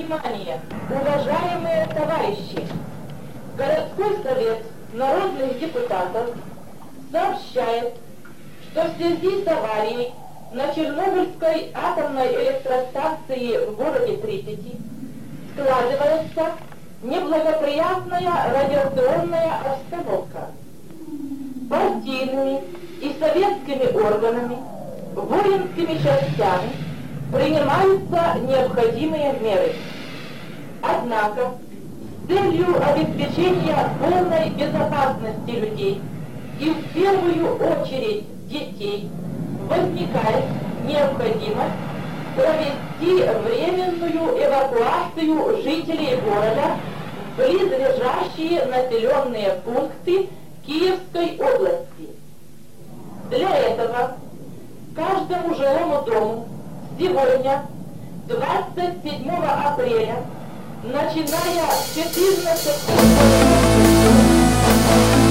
Внимание, уважаемые товарищи! Городской совет народных депутатов сообщает, что в связи с аварией на Чернобыльской атомной электростанции в городе Припяти складывается неблагоприятная радиационная обстановка. Партийными и советскими органами, воинскими частями принимаются необходимые меры. Однако, с целью обеспечения полной безопасности людей и в первую очередь детей, возникает необходимость провести временную эвакуацию жителей города в близлежащие населенные пункты Киевской области. Для этого каждому жилому дому сегодня, 27 апреля, начиная с 14